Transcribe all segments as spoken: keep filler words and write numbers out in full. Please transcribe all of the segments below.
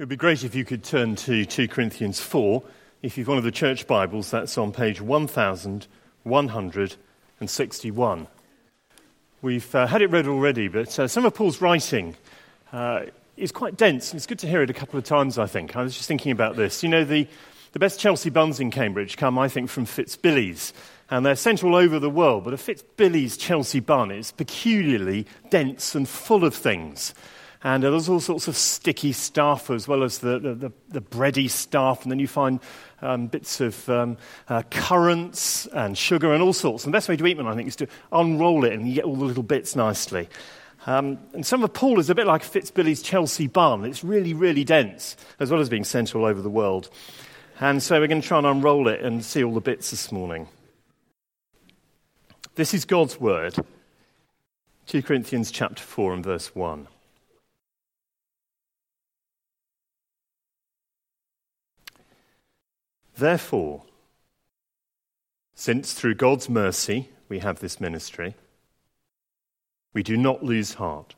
It would be great if you could turn to two Corinthians four. If you've one of the church Bibles, that's on page one thousand one hundred sixty-one. We've uh, had it read already, but uh, some of Paul's writing uh, is quite dense, and it's good to hear it a couple of times, I think. I was just thinking about this. You know, the, the best Chelsea buns in Cambridge come, I think, from Fitzbilly's, and they're sent all over the world, but a Fitzbilly's Chelsea bun is peculiarly dense and full of things. And there's all sorts of sticky stuff as well as the, the, the, the bready stuff. And then you find um, bits of um, uh, currants and sugar and all sorts. And the best way to eat them, I think, is to unroll it and you get all the little bits nicely. Um, and some of Paul is a bit like Fitzbilly's Chelsea bun. It's really, really dense, as well as being sent all over the world. And so we're going to try and unroll it and see all the bits this morning. This is God's word. two Corinthians chapter four and verse one. Therefore, since through God's mercy we have this ministry, we do not lose heart.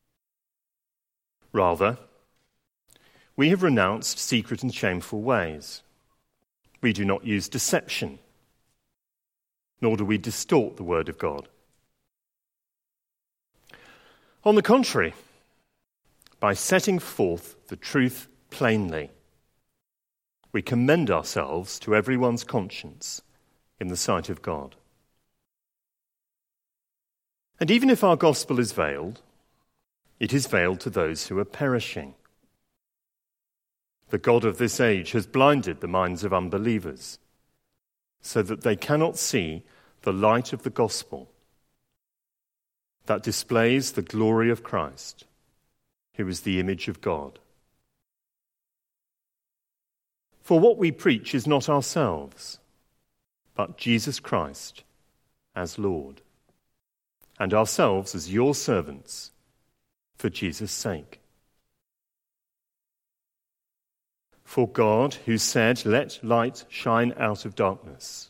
Rather, we have renounced secret and shameful ways. We do not use deception, nor do we distort the word of God. On the contrary, by setting forth the truth plainly, we commend ourselves to everyone's conscience in the sight of God. And even if our gospel is veiled, it is veiled to those who are perishing. The God of this age has blinded the minds of unbelievers, so that they cannot see the light of the gospel that displays the glory of Christ, who is the image of God. For what we preach is not ourselves, but Jesus Christ as Lord, and ourselves as your servants for Jesus' sake. For God, who said, "Let light shine out of darkness,"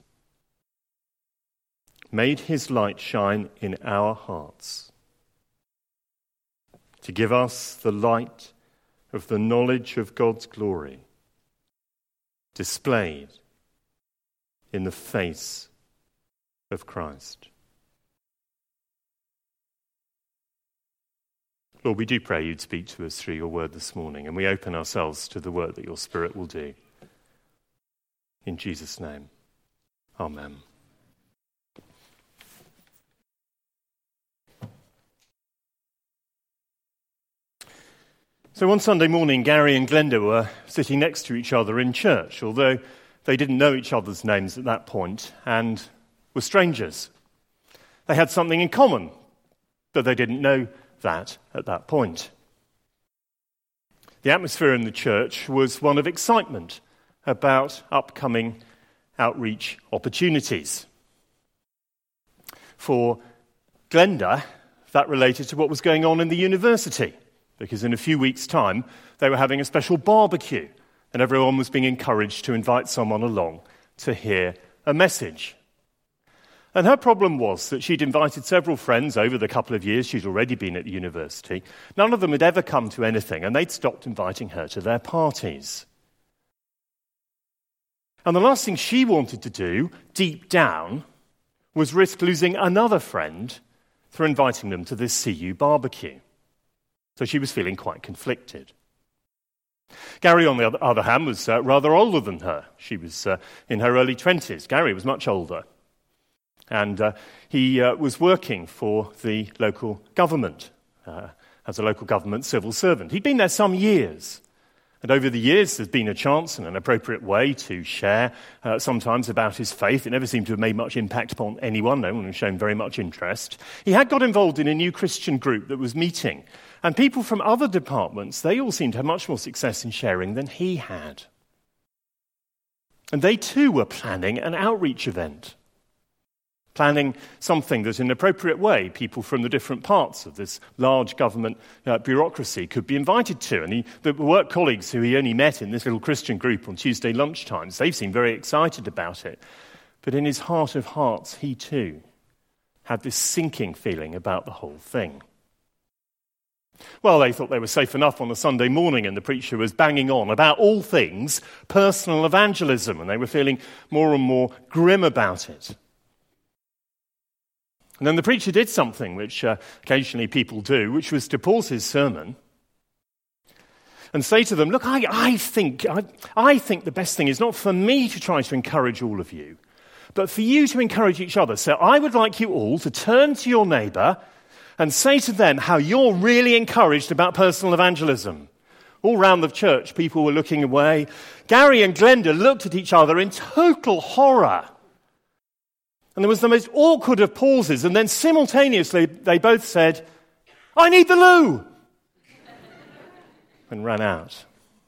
made his light shine in our hearts, to give us the light of the knowledge of God's glory, displayed in the face of Christ. Lord, we do pray you'd speak to us through your word this morning, and we open ourselves to the work that your Spirit will do. In Jesus' name, amen. So one Sunday morning, Gary and Glenda were sitting next to each other in church, although they didn't know each other's names at that point and were strangers. They had something in common, but they didn't know that at that point. The atmosphere in the church was one of excitement about upcoming outreach opportunities. For Glenda, that related to what was going on in the university, because in a few weeks' time, they were having a special barbecue, and everyone was being encouraged to invite someone along to hear a message. And her problem was that she'd invited several friends over the couple of years she'd already been at the university. None of them had ever come to anything, and they'd stopped inviting her to their parties. And the last thing she wanted to do, deep down, was risk losing another friend through inviting them to this C U barbecue. So she was feeling quite conflicted. Gary, on the other hand, was uh, rather older than her. She was uh, in her early twenties. Gary was much older. And uh, he uh, was working for the local government uh, as a local government civil servant. He'd been there some years. And over the years, there's been a chance and an appropriate way to share uh, sometimes about his faith. It never seemed to have made much impact upon anyone. No one had shown very much interest. He had got involved in a new Christian group that was meeting. And people from other departments, they all seemed to have much more success in sharing than he had. And they too were planning an outreach event. Planning something that in an appropriate way people from the different parts of this large government uh, bureaucracy could be invited to. And he, the work colleagues who he only met in this little Christian group on Tuesday lunchtimes, they seemed very excited about it. But in his heart of hearts, he too had this sinking feeling about the whole thing. Well, they thought they were safe enough on a Sunday morning and the preacher was banging on about all things personal evangelism, and they were feeling more and more grim about it. And then the preacher did something which uh, occasionally people do, which was to pause his sermon and say to them, look, I, I think I, I think the best thing is not for me to try to encourage all of you, but for you to encourage each other. So I would like you all to turn to your neighbour and say to them how you're really encouraged about personal evangelism. All round the church, people were looking away. Gary and Glenda looked at each other in total horror. And there was the most awkward of pauses, and then simultaneously they both said, I need the loo! and ran out.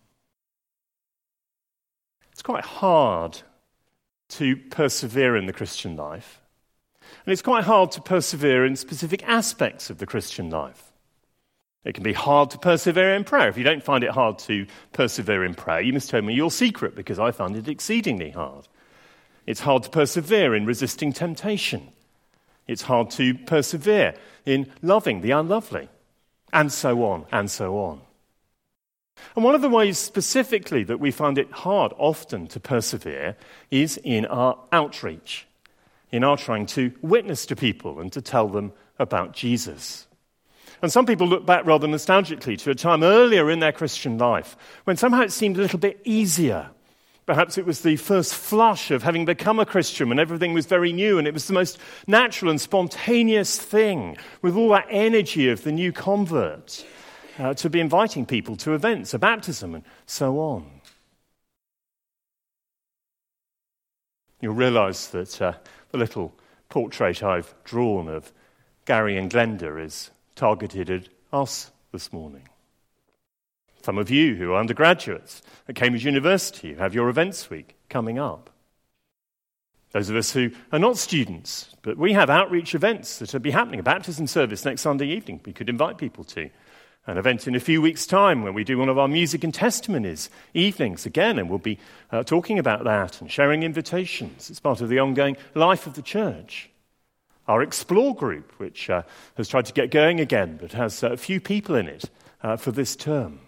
It's quite hard to persevere in the Christian life. And it's quite hard to persevere in specific aspects of the Christian life. It can be hard to persevere in prayer. If you don't find it hard to persevere in prayer, you must tell me your secret, because I find it exceedingly hard. It's hard to persevere in resisting temptation. It's hard to persevere in loving the unlovely, and so on, and so on. And one of the ways specifically that we find it hard often to persevere is in our outreach, in our trying to witness to people and to tell them about Jesus. And some people look back rather nostalgically to a time earlier in their Christian life when somehow it seemed a little bit easier. Perhaps it was the first flush of having become a Christian when everything was very new, and it was the most natural and spontaneous thing, with all that energy of the new convert, uh, to be inviting people to events, a baptism, and so on. You'll realise that uh, the little portrait I've drawn of Gary and Glenda is targeted at us this morning. Some of you who are undergraduates at Cambridge University have your events week coming up. Those of us who are not students, but we have outreach events that will be happening, a baptism service next Sunday evening we could invite people to. An event in a few weeks' time when we do one of our music and testimonies evenings again, and we'll be uh, talking about that and sharing invitations. It's part of the ongoing life of the church. Our Explore group, which uh, has tried to get going again, but has uh, a few people in it uh, for this term.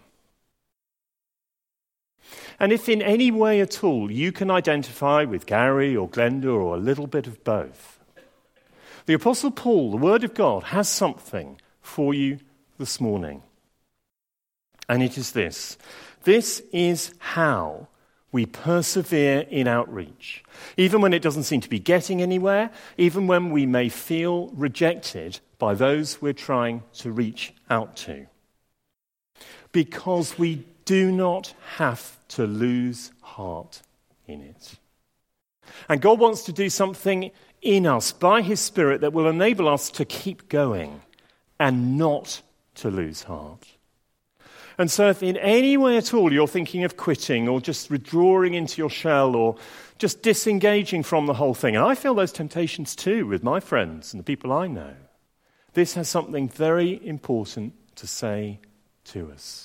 And if in any way at all you can identify with Gary or Glenda or a little bit of both, the Apostle Paul, the Word of God, has something for you this morning. And it is this. This is how we persevere in outreach, even when it doesn't seem to be getting anywhere, even when we may feel rejected by those we're trying to reach out to. Because we do not have to lose heart in it. And God wants to do something in us by His Spirit that will enable us to keep going and not to lose heart. And so if in any way at all you're thinking of quitting or just withdrawing into your shell or just disengaging from the whole thing, and I feel those temptations too with my friends and the people I know, this has something very important to say to us.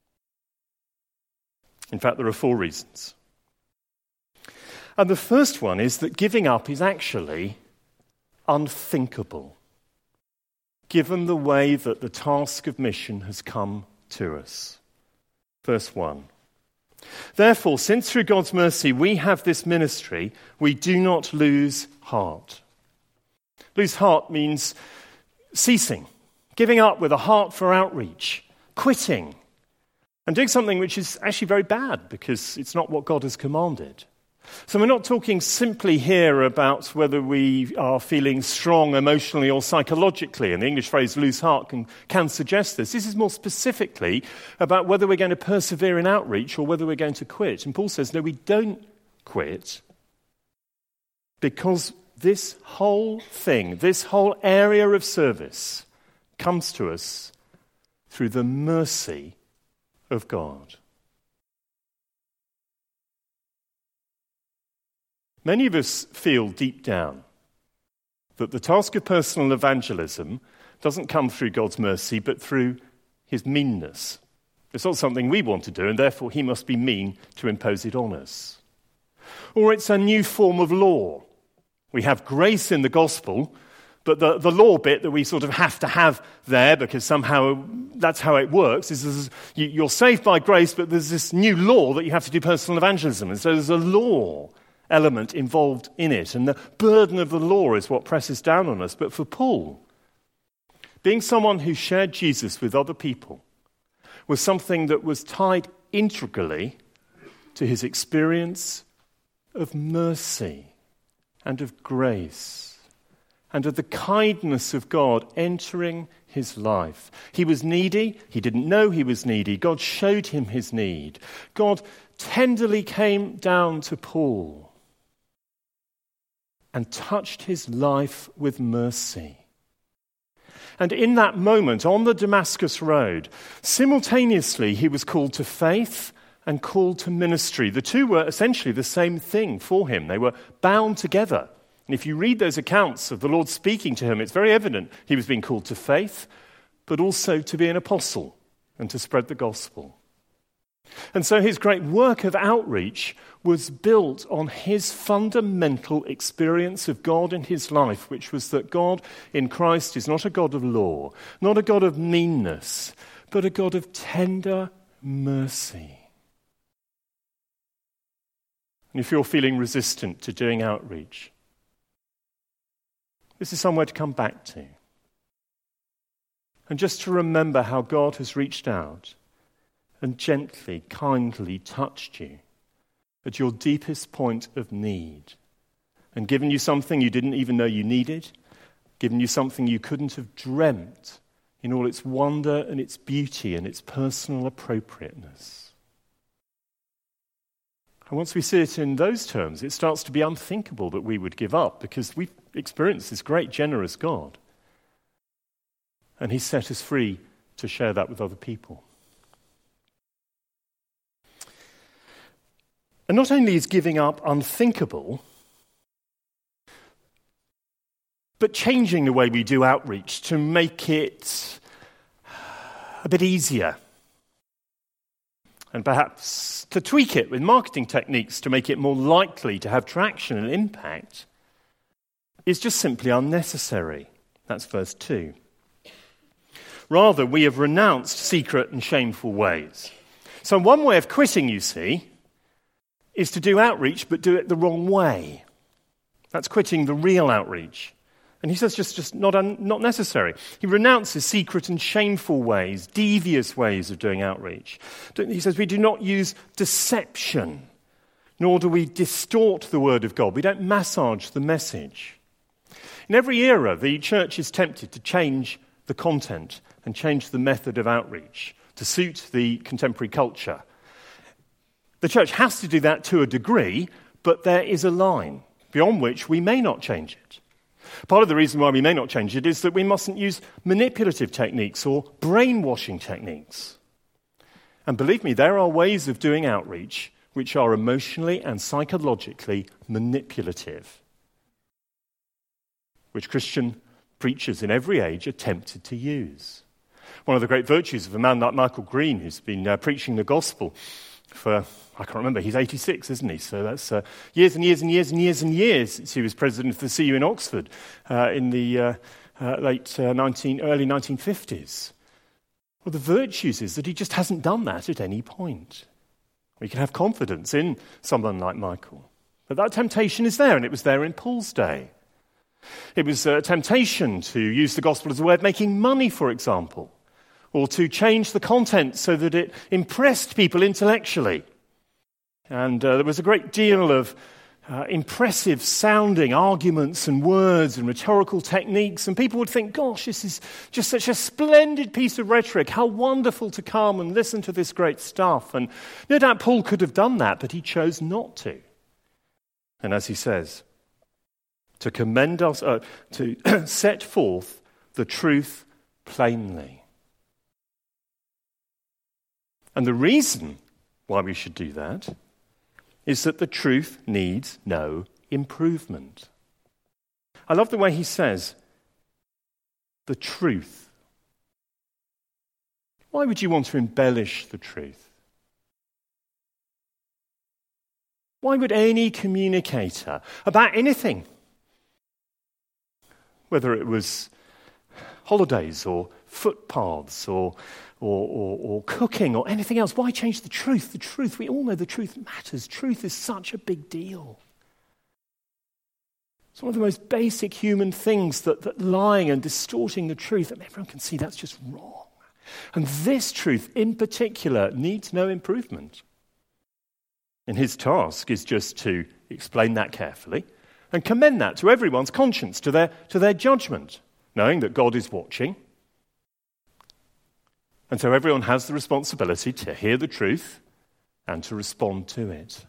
In fact, there are four reasons. And the first one is that giving up is actually unthinkable, given the way that the task of mission has come to us. Verse one. Therefore, since through God's mercy we have this ministry, we do not lose heart. Lose heart means ceasing, giving up with a heart for outreach, quitting, and doing something which is actually very bad because it's not what God has commanded. So we're not talking simply here about whether we are feeling strong emotionally or psychologically, and the English phrase lose heart can, can suggest this. This is more specifically about whether we're going to persevere in outreach or whether we're going to quit. And Paul says, no, we don't quit, because this whole thing, this whole area of service comes to us through the mercy of God. Many of us feel deep down that the task of personal evangelism doesn't come through God's mercy, but through His meanness. It's not something we want to do, and therefore He must be mean to impose it on us. Or it's a new form of law. We have grace in the gospel, But the, the law bit that we sort of have to have there, because somehow that's how it works, is there's, you, you're saved by grace, but there's this new law that you have to do personal evangelism. And so there's a law element involved in it. And the burden of the law is what presses down on us. But for Paul, being someone who shared Jesus with other people was something that was tied integrally to his experience of mercy and of grace and of the kindness of God entering his life. He was needy. He didn't know he was needy. God showed him his need. God tenderly came down to Paul and touched his life with mercy. And in that moment, on the Damascus Road, simultaneously he was called to faith and called to ministry. The two were essentially the same thing for him. They were bound together. And if you read those accounts of the Lord speaking to him, it's very evident he was being called to faith, but also to be an apostle and to spread the gospel. And so his great work of outreach was built on his fundamental experience of God in his life, which was that God in Christ is not a God of law, not a God of meanness, but a God of tender mercy. And if you're feeling resistant to doing outreach, this is somewhere to come back to. And just to remember how God has reached out and gently, kindly touched you at your deepest point of need and given you something you didn't even know you needed, given you something you couldn't have dreamt in all its wonder and its beauty and its personal appropriateness. And once we see it in those terms, it starts to be unthinkable that we would give up, because we've experienced this great, generous God. And he's set us free to share that with other people. And not only is giving up unthinkable, but changing the way we do outreach to make it a bit easier. And perhaps to tweak it with marketing techniques to make it more likely to have traction and impact is just simply unnecessary. That's verse two. Rather, we have renounced secret and shameful ways. So one way of quitting, you see, is to do outreach but do it the wrong way. That's quitting the real outreach. And he says just, just not, un, not necessary. He renounces secret and shameful ways, devious ways of doing outreach. He says we do not use deception, nor do we distort the word of God. We don't massage the message. In every era, the church is tempted to change the content and change the method of outreach to suit the contemporary culture. The church has to do that to a degree, but there is a line beyond which we may not change it. Part of the reason why we may not change it is that we mustn't use manipulative techniques or brainwashing techniques. And believe me, there are ways of doing outreach which are emotionally and psychologically manipulative, which Christian preachers in every age are tempted to use. One of the great virtues of a man like Michael Green, who's been uh, preaching the gospel for, I can't remember, he's eighty-six, isn't he? So that's uh, years and years and years and years and years since he was president of the C U in Oxford uh, in the uh, uh, late uh, nineteen, early nineteen fifties. Well, the virtues is that he just hasn't done that at any point. We can have confidence in someone like Michael. But that temptation is there, and it was there in Paul's day. It was a temptation to use the gospel as a way of making money, for example, or to change the content so that it impressed people intellectually. And uh, there was a great deal of uh, impressive sounding arguments and words and rhetorical techniques, and people would think, gosh, this is just such a splendid piece of rhetoric. How wonderful to come and listen to this great stuff. And no doubt Paul could have done that, but he chose not to. And as he says, to commend us, uh, to set forth the truth plainly. And the reason why we should do that is that the truth needs no improvement. I love the way he says, the truth. Why would you want to embellish the truth? Why would any communicator about anything whether it was holidays or footpaths or, or, or, or cooking or anything else. Why change the truth? The truth, we all know the truth matters. Truth is such a big deal. It's one of the most basic human things that, that lying and distorting the truth, and everyone can see that's just wrong. And this truth in particular needs no improvement. And his task is just to explain that carefully and commend that to everyone's conscience, to their, to their judgment, knowing that God is watching. And so everyone has the responsibility to hear the truth and to respond to it.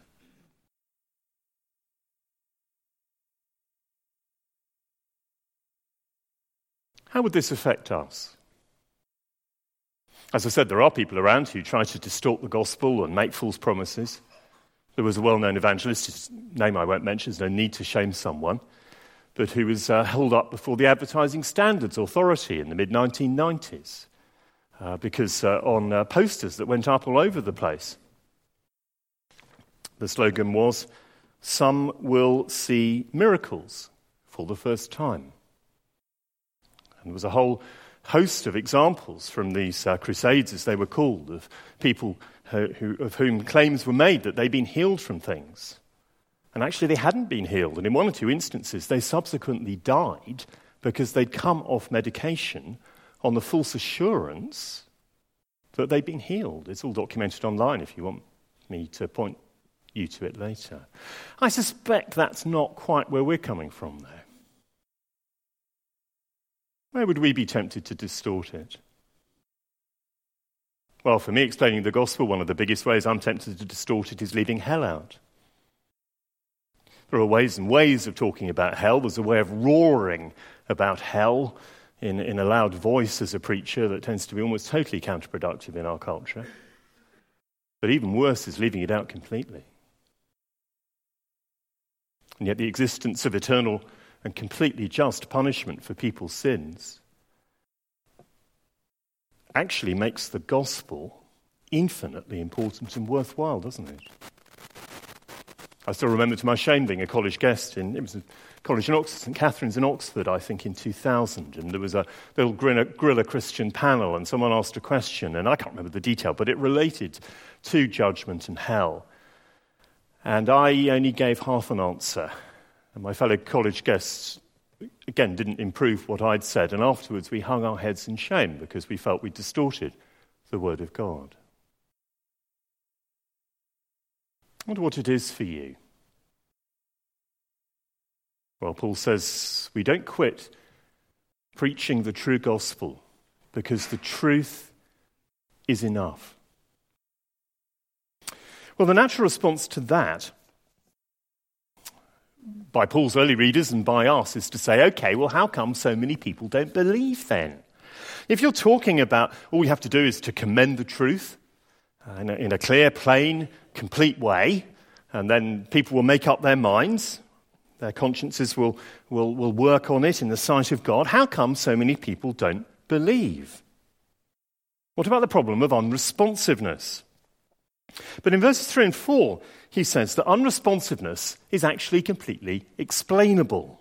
How would this affect us? As I said, there are people around who try to distort the gospel and make false promises. There was a well-known evangelist, whose name I won't mention, there's no need to shame someone, but who was uh, held up before the Advertising Standards Authority in the mid nineteen nineties uh, because uh, on uh, posters that went up all over the place. The slogan was, "Some will see miracles for the first time." And there was a whole host of examples from these uh, crusades, as they were called, of people who, who, of whom claims were made that they'd been healed from things. And actually they hadn't been healed. And in one or two instances, they subsequently died because they'd come off medication on the false assurance that they'd been healed. It's all documented online if you want me to point you to it later. I suspect that's not quite where we're coming from, though. Where would we be tempted to distort it? Well, for me, explaining the gospel, one of the biggest ways I'm tempted to distort it is leaving hell out. There are ways and ways of talking about hell. There's a way of roaring about hell in, in a loud voice as a preacher that tends to be almost totally counterproductive in our culture. But even worse is leaving it out completely. And yet the existence of eternal and completely just punishment for people's sins actually makes the gospel infinitely important and worthwhile, doesn't it? I still remember to my shame being a college guest in, it was a college in Oxford, St Catherine's in Oxford, I think in two thousand, and there was a little guerrilla Christian panel, and someone asked a question, and I can't remember the detail, but it related to judgment and hell. And I only gave half an answer. And my fellow college guests, again, didn't improve what I'd said. And afterwards, we hung our heads in shame because we felt we'd distorted the word of God. I wonder what it is for you. Well, Paul says we don't quit preaching the true gospel because the truth is enough. Well, the natural response to that, by Paul's early readers and by us, is to say, okay, well, how come so many people don't believe then? If you're talking about all we have to do is to commend the truth uh, in, a, in a clear, plain, complete way, and then people will make up their minds, their consciences will, will, will work on it in the sight of God, how come so many people don't believe? What about the problem of unresponsiveness? But in verses three and four, he says that unresponsiveness is actually completely explainable.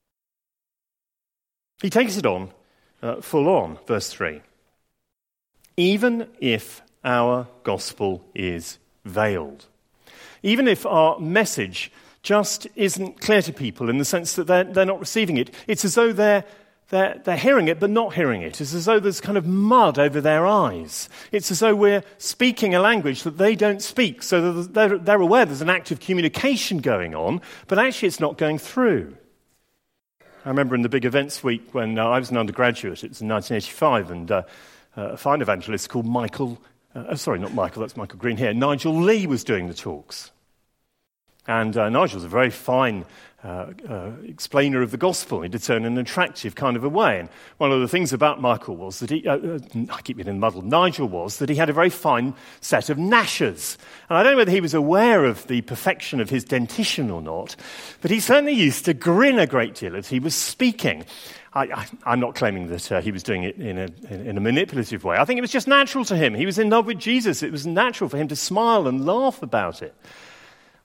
He takes it on uh, full on, verse three. Even if our gospel is veiled, even if our message just isn't clear to people in the sense that they're, they're not receiving it, it's as though they're They're, they're hearing it but not hearing it. It's as though there's kind of mud over their eyes. It's as though we're speaking a language that they don't speak, so that they're, they're aware there's an active communication going on, but actually it's not going through. I remember in the big events week when uh, I was an undergraduate, it was in nineteen eighty-five, and uh, uh, a fine evangelist called Michael, uh, sorry, not Michael, that's Michael Green here, Nigel Lee was doing the talks. And uh, Nigel's a very fine uh, uh, explainer of the gospel. He did so in an attractive kind of a way. And one of the things about Michael was that he, uh, uh, I keep getting muddled, Nigel was that he had a very fine set of gnashers. And I don't know whether he was aware of the perfection of his dentition or not, but he certainly used to grin a great deal as he was speaking. I, I, I'm not claiming that uh, he was doing it in a, in a manipulative way. I think it was just natural to him. He was in love with Jesus. It was natural for him to smile and laugh about it.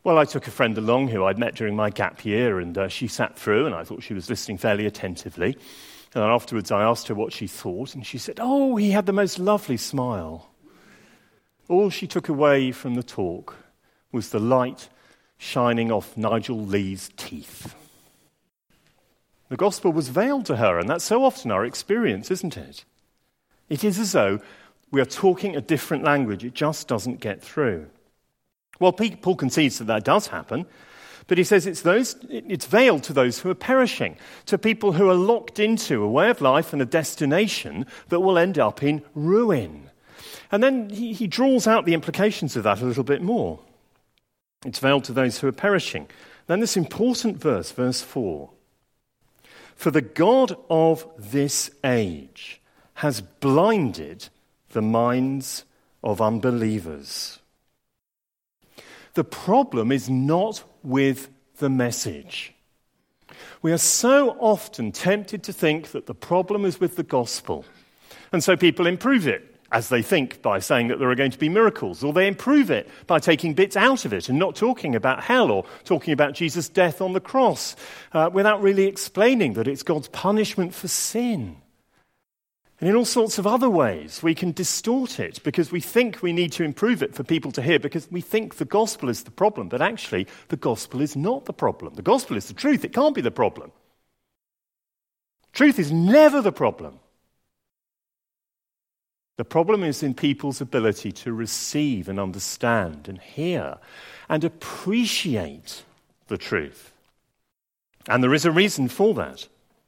Well, I took a friend along who I'd met during my gap year, and uh, she sat through, and I thought she was listening fairly attentively. And afterwards I asked her what she thought, and she said, "Oh, he had the most lovely smile." All she took away from the talk was the light shining off Nigel Lee's teeth. The gospel was veiled to her, and that's so often our experience, isn't it? It is as though we are talking a different language. It just doesn't get through. Well, Paul concedes that that does happen, but he says it's those, it's veiled to those who are perishing, to people who are locked into a way of life and a destination that will end up in ruin. And then he, he draws out the implications of that a little bit more. It's veiled to those who are perishing. Then this important verse, verse four. For the God of this age has blinded the minds of unbelievers. The problem is not with the message. We are so often tempted to think that the problem is with the gospel. And so people improve it, as they think, by saying that there are going to be miracles, or they improve it by taking bits out of it and not talking about hell or talking about Jesus' death on the cross, uh, without really explaining that it's God's punishment for sin. And in all sorts of other ways, we can distort it because we think we need to improve it for people to hear, because we think the gospel is the problem, but actually the gospel is not the problem. The gospel is the truth. It can't be the problem. Truth is never the problem. The problem is in people's ability to receive and understand and hear and appreciate the truth. And there is a reason for that.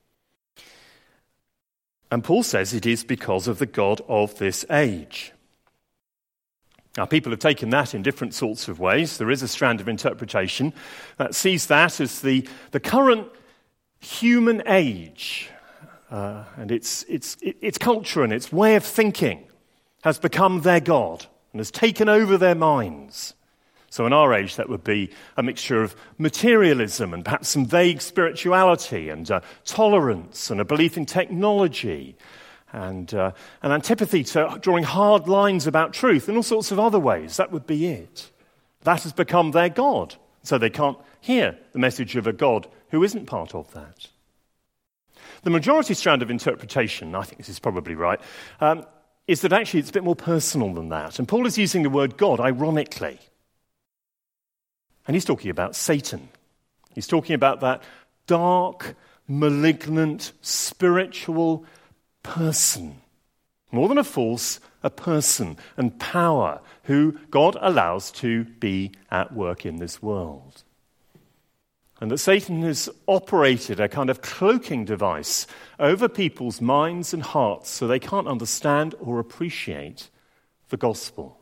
And Paul says it is because of the God of this age. Now, people have taken that in different sorts of ways. There is a strand of interpretation that sees that as the, the current human age. Uh, and its, its, its culture and its way of thinking has become their God and has taken over their minds. So in our age, that would be a mixture of materialism and perhaps some vague spirituality and uh, tolerance and a belief in technology and uh, an antipathy to drawing hard lines about truth and all sorts of other ways. That would be it. That has become their God. So they can't hear the message of a God who isn't part of that. The majority strand of interpretation, I think this is probably right, um, is that actually it's a bit more personal than that. And Paul is using the word God ironically. And he's talking about Satan. He's talking about that dark, malignant, spiritual person. More than a force, a person and power who God allows to be at work in this world. And that Satan has operated a kind of cloaking device over people's minds and hearts so they can't understand or appreciate the gospel.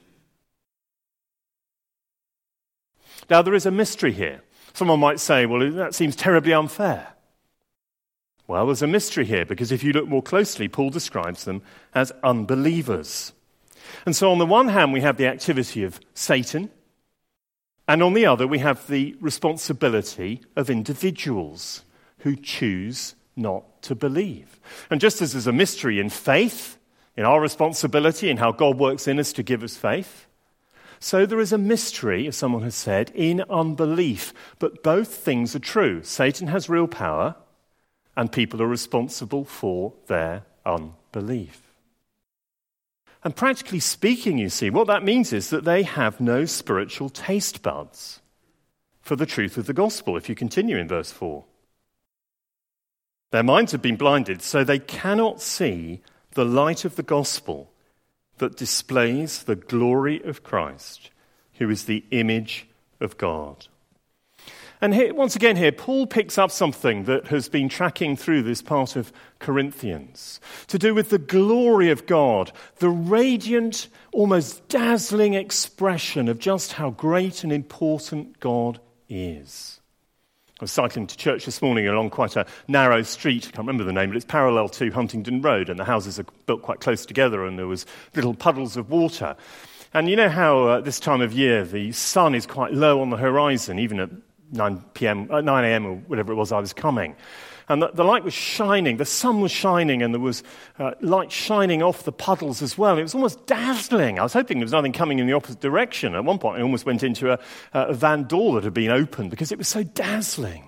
Now, there is a mystery here. Someone might say, well, that seems terribly unfair. Well, there's a mystery here because if you look more closely, Paul describes them as unbelievers. And so on the one hand, we have the activity of Satan, and on the other, we have the responsibility of individuals who choose not to believe. And just as there's a mystery in faith, in our responsibility, in how God works in us to give us faith, so there is a mystery, as someone has said, in unbelief. But both things are true. Satan has real power, and people are responsible for their unbelief. And practically speaking, you see, what that means is that they have no spiritual taste buds for the truth of the gospel, if you continue in verse four. Their minds have been blinded, so they cannot see the light of the gospel that displays the glory of Christ, who is the image of God. And here, once again here, Paul picks up something that has been tracking through this part of Corinthians, to do with the glory of God, the radiant, almost dazzling expression of just how great and important God is. I was cycling to church this morning along quite a narrow street. I can't remember the name, but it's parallel to Huntingdon Road, and the houses are built quite close together, and there was little puddles of water. And you know how uh, this time of year the sun is quite low on the horizon, even at nine p.m., uh, nine a.m. or whatever it was I was coming. And the, the light was shining, the sun was shining, and there was uh, light shining off the puddles as well. It was almost dazzling. I was hoping there was nothing coming in the opposite direction. At one point, I almost went into a, a van door that had been opened because it was so dazzling.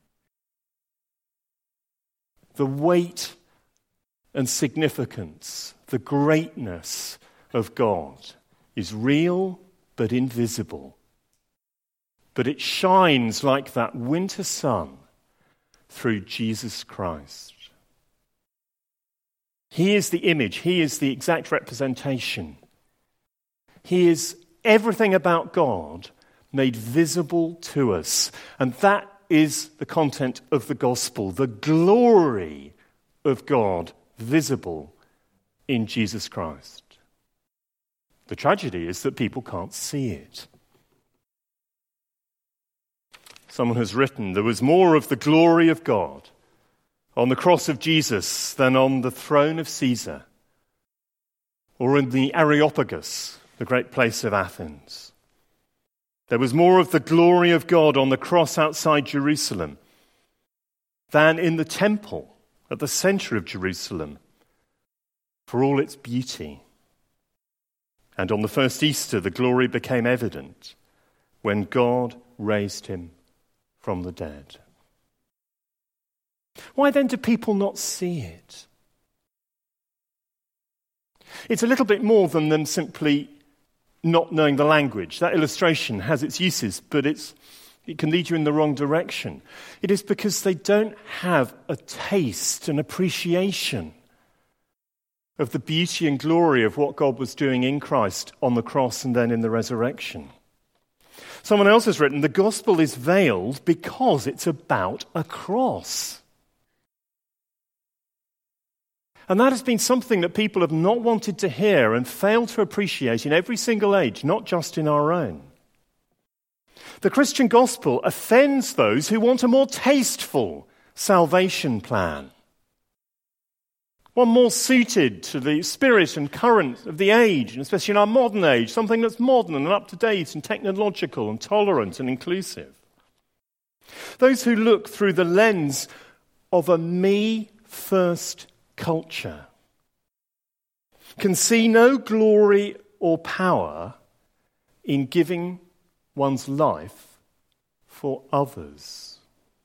The weight and significance, the greatness of God is real but invisible. But it shines like that winter sun through Jesus Christ. He is the image. He is the exact representation. He is everything about God made visible to us. And that is the content of the gospel, the glory of God visible in Jesus Christ. The tragedy is that people can't see it. Someone has written, there was more of the glory of God on the cross of Jesus than on the throne of Caesar or in the Areopagus, the great place of Athens. There was more of the glory of God on the cross outside Jerusalem than in the temple at the center of Jerusalem for all its beauty. And on the first Easter, the glory became evident when God raised him from the dead. Why then do people not see it? It's a little bit more than them simply not knowing the language. That illustration has its uses, but it's, it can lead you in the wrong direction. It is because they don't have a taste, an appreciation of the beauty and glory of what God was doing in Christ on the cross and then in the resurrection. Someone else has written, the gospel is veiled because it's about a cross. And that has been something that people have not wanted to hear and failed to appreciate in every single age, not just in our own. The Christian gospel offends those who want a more tasteful salvation plan, one more suited to the spirit and current of the age, and especially in our modern age, something that's modern and up-to-date and technological and tolerant and inclusive. Those who look through the lens of a me-first culture can see no glory or power in giving one's life for others.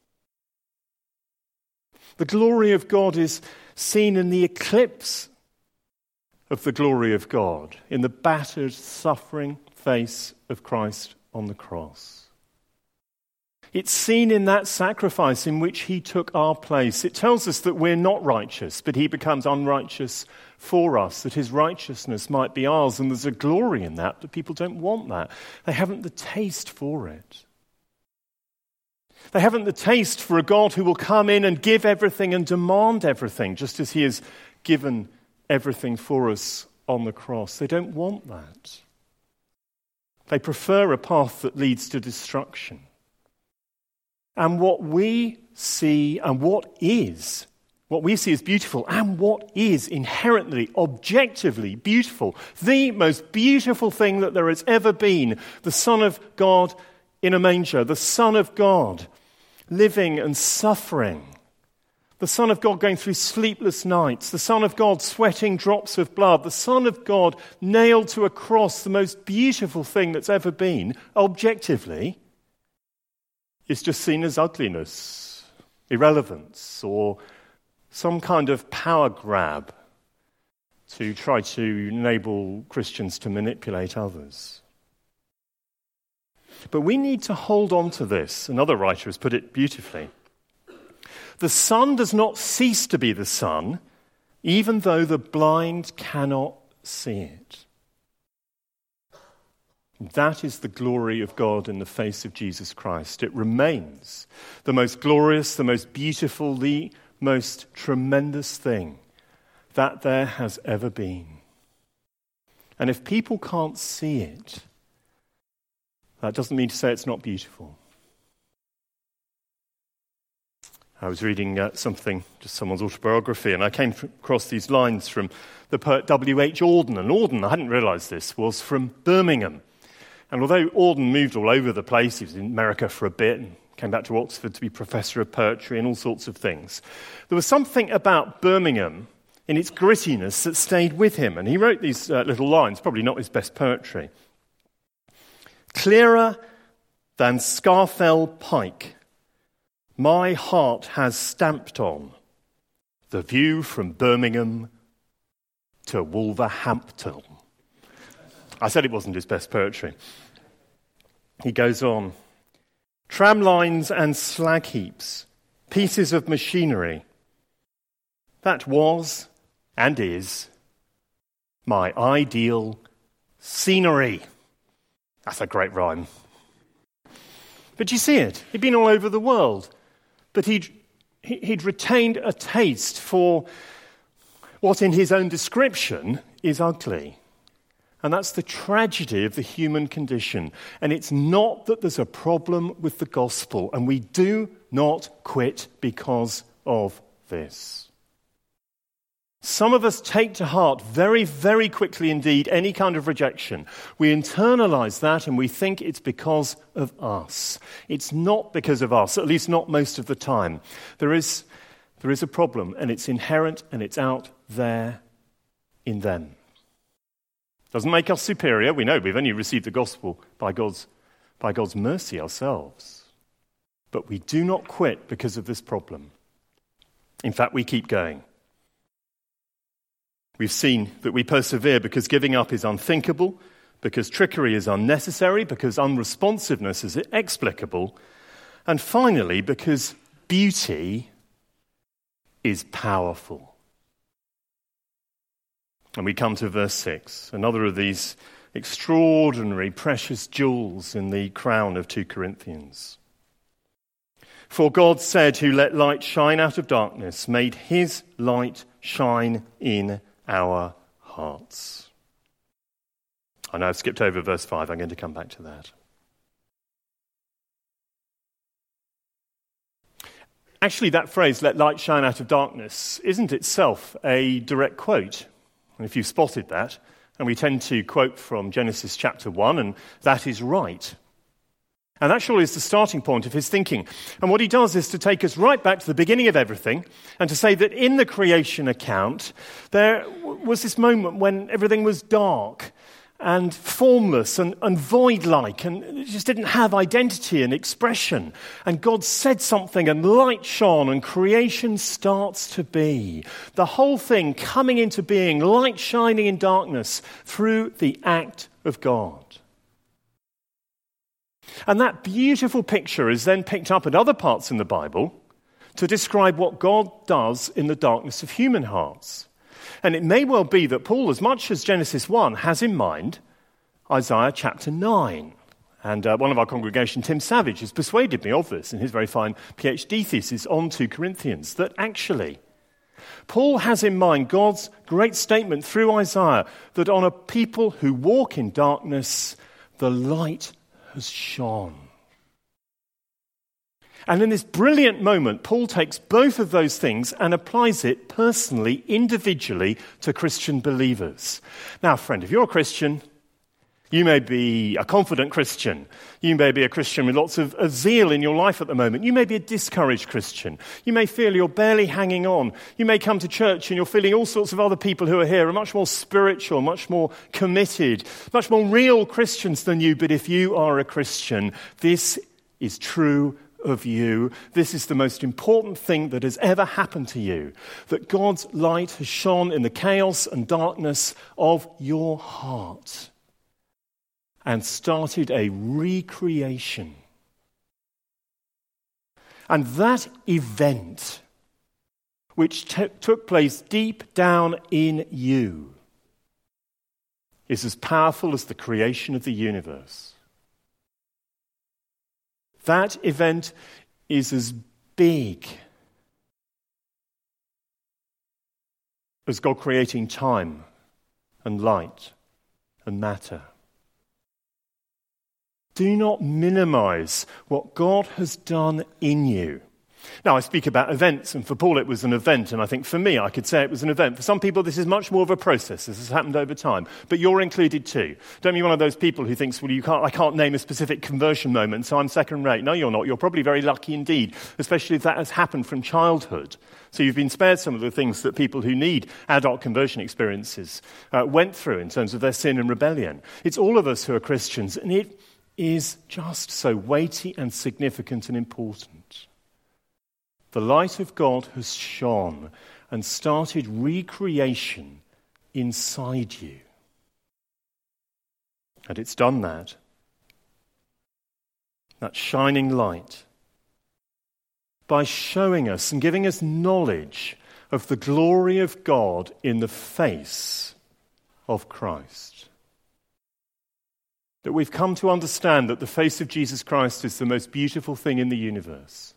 The glory of God is seen in the eclipse of the glory of God, in the battered, suffering face of Christ on the cross. It's seen in that sacrifice in which he took our place. It tells us that we're not righteous, but he becomes unrighteous for us, that his righteousness might be ours. And there's a glory in that, but people don't want that. They haven't the taste for it. They haven't the taste for a God who will come in and give everything and demand everything, just as he has given everything for us on the cross. They don't want that. They prefer a path that leads to destruction. And what we see and what is, what we see as beautiful and what is inherently, objectively beautiful, the most beautiful thing that there has ever been, the Son of God in a manger, the Son of God living and suffering, the Son of God going through sleepless nights, the Son of God sweating drops of blood, the Son of God nailed to a cross, the most beautiful thing that's ever been, objectively, is just seen as ugliness, irrelevance, or some kind of power grab to try to enable Christians to manipulate others. But we need to hold on to this. Another writer has put it beautifully. The sun does not cease to be the sun, even though the blind cannot see it. That is the glory of God in the face of Jesus Christ. It remains the most glorious, the most beautiful, the most tremendous thing that there has ever been. And if people can't see it, that doesn't mean to say it's not beautiful. I was reading uh, something, just someone's autobiography, and I came across these lines from the poet W H Auden. And Auden, I hadn't realised this, was from Birmingham. And although Auden moved all over the place, he was in America for a bit and came back to Oxford to be professor of poetry and all sorts of things. There was something about Birmingham in its grittiness that stayed with him. And he wrote these uh, little lines, probably not his best poetry. Clearer than Scafell Pike, my heart has stamped on the view from Birmingham to Wolverhampton. I said it wasn't his best poetry. He goes on. Tram lines and slag heaps, pieces of machinery. That was and is my ideal scenery. That's a great rhyme. But you see it. He'd been all over the world. But he'd, he'd retained a taste for what in his own description is ugly. And that's the tragedy of the human condition. And it's not that there's a problem with the gospel. And we do not quit because of this. Some of us take to heart very, very quickly indeed any kind of rejection. We internalize that and we think it's because of us. It's not because of us, at least not most of the time. There is, there is a problem, and it's inherent and it's out there in them. Doesn't make us superior. We know we've only received the gospel by God's, by God's mercy ourselves. But we do not quit because of this problem. In fact, we keep going. We've seen that we persevere because giving up is unthinkable, because trickery is unnecessary, because unresponsiveness is inexplicable, and finally, because beauty is powerful. And we come to verse six, another of these extraordinary, precious jewels in the crown of two Corinthians. For God said, who let light shine out of darkness, made his light shine in our hearts. I know I've skipped over verse five. I'm going to come back to that. Actually, that phrase, let light shine out of darkness, isn't itself a direct quote. And if you've spotted that, and we tend to quote from Genesis chapter one, and that is right. And that surely is the starting point of his thinking. And what he does is to take us right back to the beginning of everything and to say that in the creation account, there was this moment when everything was dark and formless and, and void-like, and it just didn't have identity and expression. And God said something and light shone and creation starts to be. The whole thing coming into being, light shining in darkness through the act of God. And that beautiful picture is then picked up in other parts in the Bible to describe what God does in the darkness of human hearts. And it may well be that Paul, as much as Genesis one, has in mind Isaiah chapter nine. And uh, one of our congregation, Tim Savage, has persuaded me of this in his very fine PhD thesis on two Corinthians, that actually Paul has in mind God's great statement through Isaiah that on a people who walk in darkness, the light has shone. And in this brilliant moment, Paul takes both of those things and applies it personally, individually, to Christian believers. Now, friend, if you're a Christian, you may be a confident Christian. You may be a Christian with lots of, of zeal in your life at the moment. You may be a discouraged Christian. You may feel you're barely hanging on. You may come to church and you're feeling all sorts of other people who are here are much more spiritual, much more committed, much more real Christians than you. But if you are a Christian, this is true of you. This is the most important thing that has ever happened to you, that God's light has shone in the chaos and darkness of your heart and started a recreation. And that event, which t- took place deep down in you, is as powerful as the creation of the universe. That event is as big as God creating time and light and matter. Do not minimize what God has done in you. Now, I speak about events, and for Paul it was an event, and I think for me, I could say it was an event. For some people, this is much more of a process. This has happened over time, but you're included too. Don't be one of those people who thinks, well, you can't, I can't name a specific conversion moment, so I'm second rate. No, you're not. You're probably very lucky indeed, especially if that has happened from childhood. So you've been spared some of the things that people who need adult conversion experiences uh, went through in terms of their sin and rebellion. It's all of us who are Christians, and it is just so weighty and significant and important. The light of God has shone and started recreation inside you. And it's done that. That shining light. By showing us and giving us knowledge of the glory of God in the face of Christ. That we've come to understand that the face of Jesus Christ is the most beautiful thing in the universe.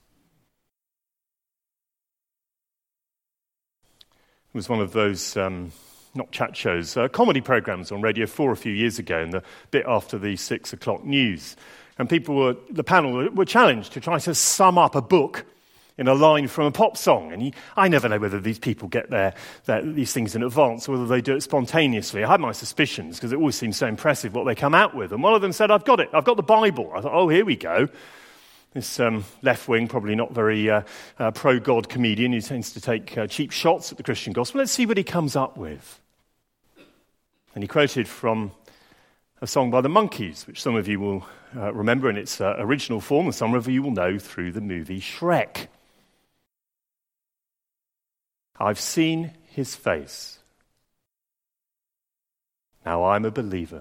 It was one of those, um, not chat shows, uh, comedy programs on Radio four a few years ago, in the bit after the six o'clock news. And people were, the panel were challenged to try to sum up a book in a line from a pop song. And you, I never know whether these people get their, their, these things in advance or whether they do it spontaneously. I had my suspicions because it always seems so impressive what they come out with. And one of them said, I've got it, I've got the Bible. I thought, oh, here we go. This um, left-wing, probably not very uh, uh, pro-God comedian who tends to take uh, cheap shots at the Christian gospel. Let's see what he comes up with. And he quoted from a song by the Monkees, which some of you will uh, remember in its uh, original form, and some of you will know through the movie Shrek. I've seen his face. Now I'm a believer.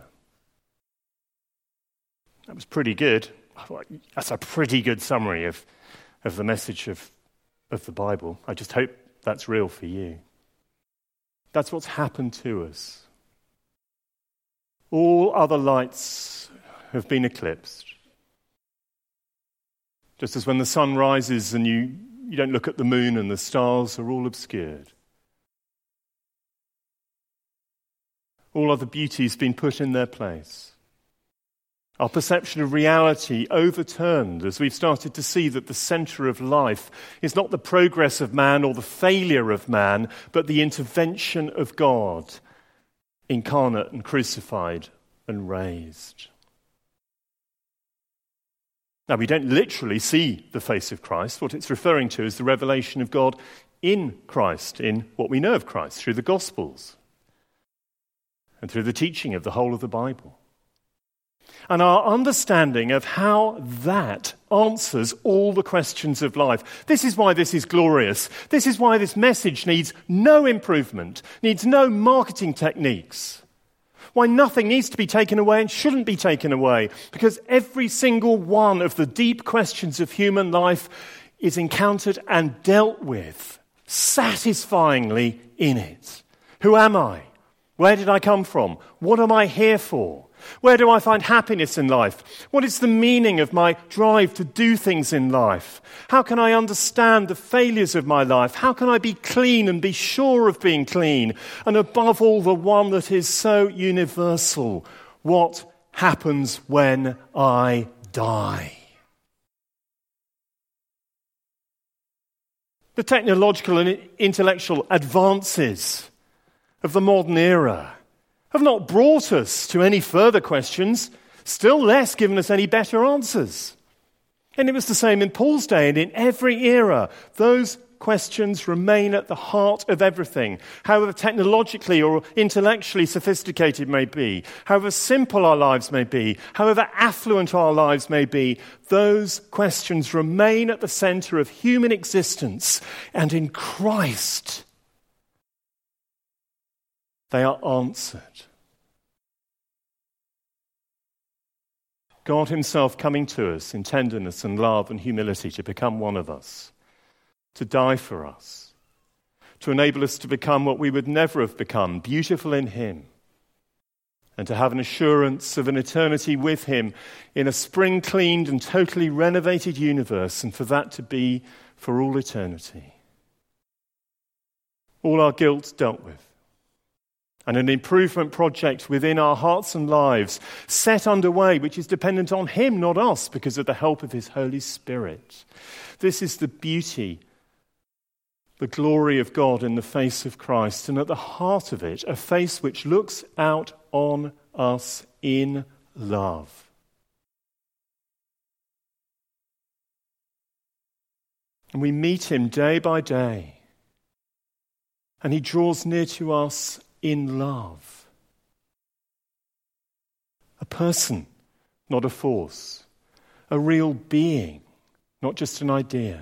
That was pretty good. That's a pretty good summary of, of the message of, of the Bible. I just hope that's real for you. That's what's happened to us. All other lights have been eclipsed. Just as when the sun rises and you, you don't look at the moon and the stars are all obscured. All other beauty's been put in their place. Our perception of reality overturned as we've started to see that the center of life is not the progress of man or the failure of man, but the intervention of God, incarnate and crucified and raised. Now, we don't literally see the face of Christ. What it's referring to is the revelation of God in Christ, in what we know of Christ, through the Gospels and through the teaching of the whole of the Bible. And our understanding of how that answers all the questions of life. This is why this is glorious. This is why this message needs no improvement, needs no marketing techniques. Why nothing needs to be taken away and shouldn't be taken away. Because every single one of the deep questions of human life is encountered and dealt with satisfyingly in it. Who am I? Where did I come from? What am I here for? Where do I find happiness in life? What is the meaning of my drive to do things in life? How can I understand the failures of my life? How can I be clean and be sure of being clean? And above all, the one that is so universal, what happens when I die? The technological and intellectual advances of the modern era have not brought us to any further questions, still less given us any better answers. And it was the same in Paul's day and in every era. Those questions remain at the heart of everything, however technologically or intellectually sophisticated may be, however simple our lives may be, however affluent our lives may be, those questions remain at the center of human existence. And in Christ, they are answered. God himself coming to us in tenderness and love and humility to become one of us, to die for us, to enable us to become what we would never have become, beautiful in him, and to have an assurance of an eternity with him in a spring-cleaned and totally renovated universe, and for that to be for all eternity. All our guilt dealt with, and an improvement project within our hearts and lives set underway, which is dependent on him, not us, because of the help of his Holy Spirit. This is the beauty, the glory of God in the face of Christ, and at the heart of it, a face which looks out on us in love. And we meet him day by day, and he draws near to us in love. A person, not a force. A real being, not just an idea.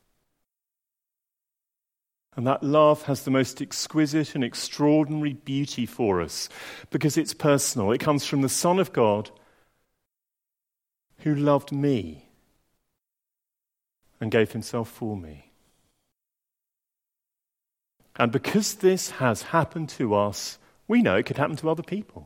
And that love has the most exquisite and extraordinary beauty for us because it's personal. It comes from the Son of God who loved me and gave himself for me. And because this has happened to us, we know it could happen to other people.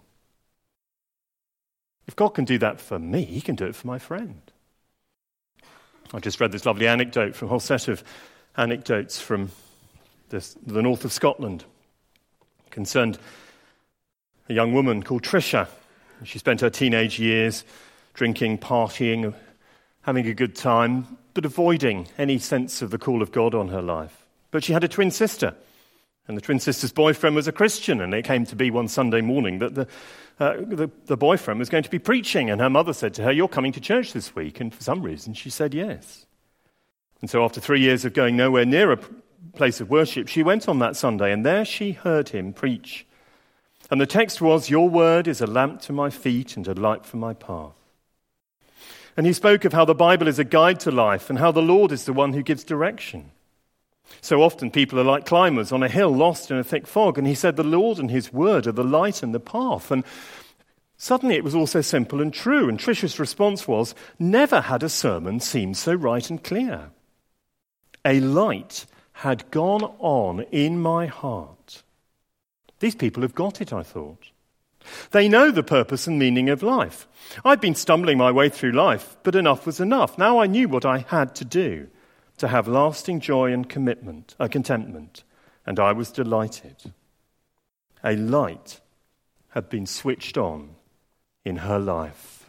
If God can do that for me, he can do it for my friend. I just read this lovely anecdote from a whole set of anecdotes from this, the north of Scotland. It concerned a young woman called Tricia. She spent her teenage years drinking, partying, having a good time, but avoiding any sense of the call of God on her life. But she had a twin sister, and the twin sister's boyfriend was a Christian, and it came to be one Sunday morning that the, uh, the, the boyfriend was going to be preaching, and her mother said to her, "You're coming to church this week," and for some reason she said yes. And so after three years of going nowhere near a place of worship, she went on that Sunday, and there she heard him preach. And the text was, "Your word is a lamp to my feet and a light for my path." And he spoke of how the Bible is a guide to life and how the Lord is the one who gives direction. So often people are like climbers on a hill lost in a thick fog. And he said the Lord and his word are the light and the path. And suddenly it was all so simple and true. And Tricia's response was, never had a sermon seemed so right and clear. A light had gone on in my heart. These people have got it, I thought. They know the purpose and meaning of life. I'd been stumbling my way through life, but enough was enough. Now I knew what I had to do to have lasting joy and commitment, uh, contentment, and I was delighted. A light had been switched on in her life.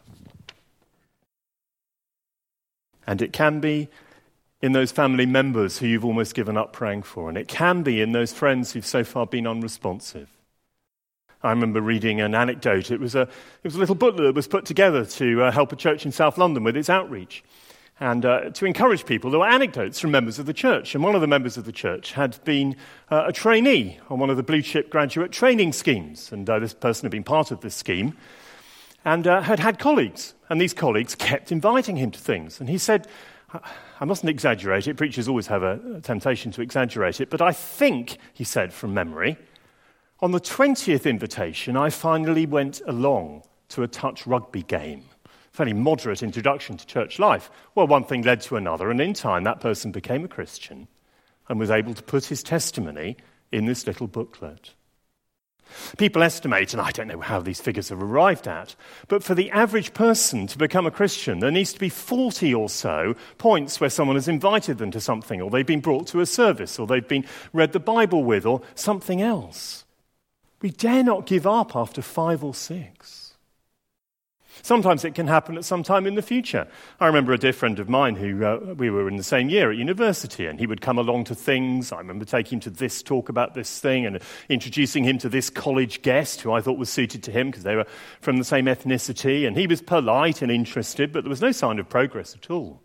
And it can be in those family members who you've almost given up praying for, and it can be in those friends who've so far been unresponsive. I remember reading an anecdote. It was a, it was a little booklet that was put together to uh, help a church in South London with its outreach and uh, to encourage people. There were anecdotes from members of the church, and one of the members of the church had been uh, a trainee on one of the blue chip graduate training schemes, and uh, this person had been part of this scheme and uh, had had colleagues, and these colleagues kept inviting him to things. And he said, I mustn't exaggerate it, preachers always have a, a temptation to exaggerate it, but I think, he said from memory, on the twentieth invitation, I finally went along to a touch rugby game. Fairly moderate introduction to church life. Well, one thing led to another, and in time that person became a Christian and was able to put his testimony in this little booklet. People estimate, and I don't know how these figures have arrived at, but for the average person to become a Christian, there needs to be forty or so points where someone has invited them to something, or they've been brought to a service, or they've been read the Bible with, or something else. We dare not give up after five or six. Sometimes it can happen at some time in the future. I remember a dear friend of mine who, uh, we were in the same year at university, and he would come along to things. I remember taking him to this talk about this thing and introducing him to this college guest who I thought was suited to him because they were from the same ethnicity, and he was polite and interested, but there was no sign of progress at all.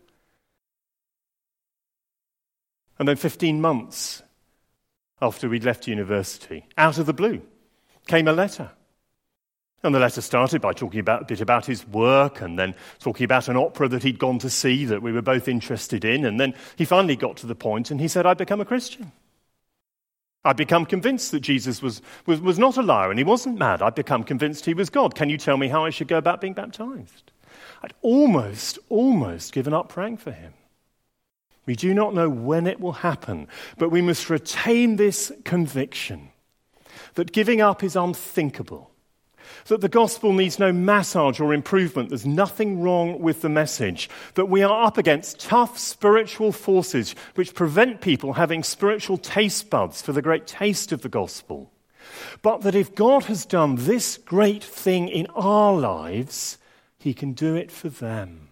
And then fifteen months after we'd left university, out of the blue, came a letter. And the letter started by talking about, a bit about his work and then talking about an opera that he'd gone to see that we were both interested in. And then he finally got to the point and he said, I'd become a Christian. I'd become convinced that Jesus was, was, was not a liar and he wasn't mad. I'd become convinced he was God. Can you tell me how I should go about being baptized? I'd almost, almost given up praying for him. We do not know when it will happen, but we must retain this conviction that giving up is unthinkable, that the gospel needs no massage or improvement, there's nothing wrong with the message, that we are up against tough spiritual forces which prevent people having spiritual taste buds for the great taste of the gospel. but that if God has done this great thing in our lives, he can do it for them.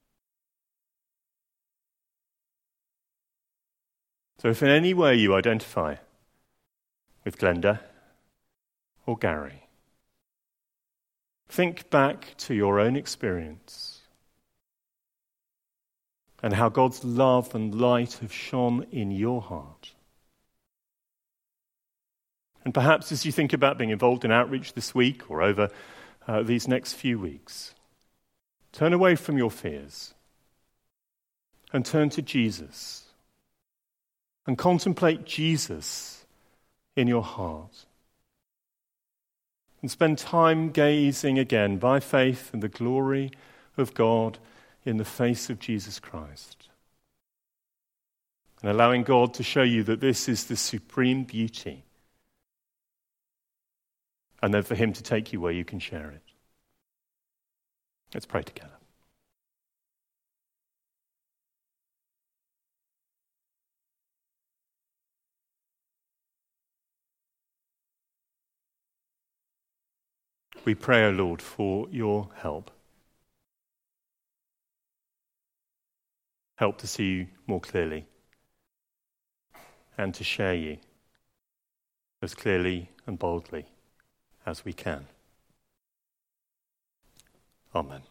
So if in any way you identify with Glenda or Gary, think back to your own experience and how God's love and light have shone in your heart. And perhaps as you think about being involved in outreach this week or over uh, these next few weeks, turn away from your fears and turn to Jesus and contemplate Jesus in your heart. And spend time gazing again by faith in the glory of God in the face of Jesus Christ. And allowing God to show you that this is the supreme beauty. And then for him to take you where you can share it. Let's pray together. We pray, O Lord, for your help. Help to see you more clearly and to share you as clearly and boldly as we can. Amen.